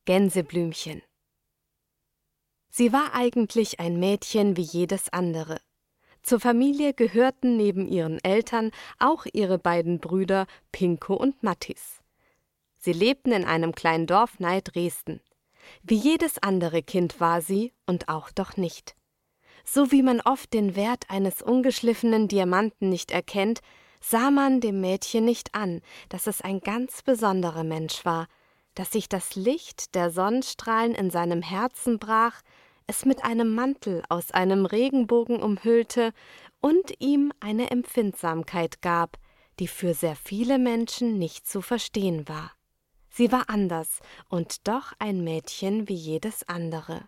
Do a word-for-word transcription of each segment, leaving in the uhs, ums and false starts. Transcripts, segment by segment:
Gänseblümchen. Sie war eigentlich ein Mädchen wie jedes andere. Zur Familie gehörten neben ihren Eltern auch ihre beiden Brüder Pinko und Mattis. Sie lebten in einem kleinen Dorf nahe Dresden. Wie jedes andere Kind war sie und auch doch nicht. So wie man oft den Wert eines ungeschliffenen Diamanten nicht erkennt, sah man dem Mädchen nicht an, dass es ein ganz besonderer Mensch war, dass sich das Licht der Sonnenstrahlen in seinem Herzen brach, es mit einem Mantel aus einem Regenbogen umhüllte und ihm eine Empfindsamkeit gab, die für sehr viele Menschen nicht zu verstehen war. Sie war anders und doch ein Mädchen wie jedes andere.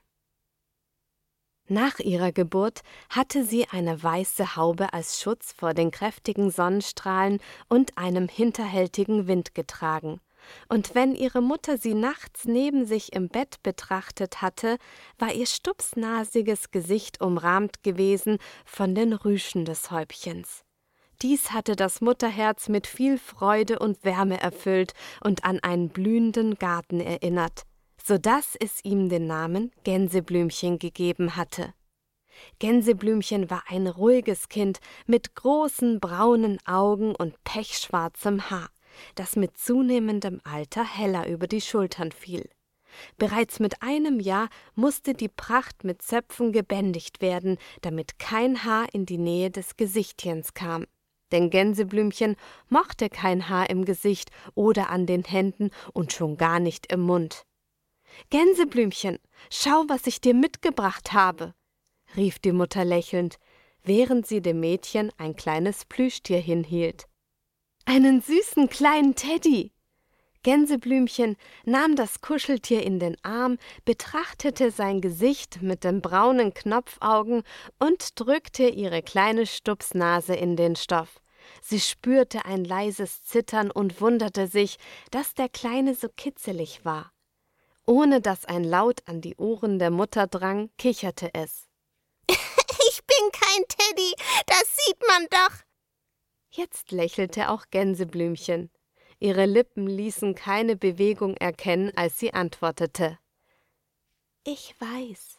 Nach ihrer Geburt hatte sie eine weiße Haube als Schutz vor den kräftigen Sonnenstrahlen und einem hinterhältigen Wind getragen. Und wenn ihre Mutter sie nachts neben sich im Bett betrachtet hatte, war ihr stupsnasiges Gesicht umrahmt gewesen von den Rüschen des Häubchens. Dies hatte das Mutterherz mit viel Freude und Wärme erfüllt und an einen blühenden Garten erinnert, so dass es ihm den Namen Gänseblümchen gegeben hatte. Gänseblümchen war ein ruhiges Kind mit großen braunen Augen und pechschwarzem Haar, das mit zunehmendem Alter heller über die Schultern fiel. Bereits mit einem Jahr musste die Pracht mit Zöpfen gebändigt werden, damit kein Haar in die Nähe des Gesichtchens kam. Denn Gänseblümchen mochte kein Haar im Gesicht oder an den Händen und schon gar nicht im Mund. »Gänseblümchen, schau, was ich dir mitgebracht habe«, rief die Mutter lächelnd, während sie dem Mädchen ein kleines Plüschtier hinhielt. »Einen süßen kleinen Teddy!« Gänseblümchen nahm das Kuscheltier in den Arm, betrachtete sein Gesicht mit den braunen Knopfaugen und drückte ihre kleine Stupsnase in den Stoff. Sie spürte ein leises Zittern und wunderte sich, dass der Kleine so kitzelig war. Ohne dass ein Laut an die Ohren der Mutter drang, kicherte es. »Ich bin kein Teddy, das sieht man doch!« Jetzt lächelte auch Gänseblümchen. Ihre Lippen ließen keine Bewegung erkennen, als sie antwortete. »Ich weiß,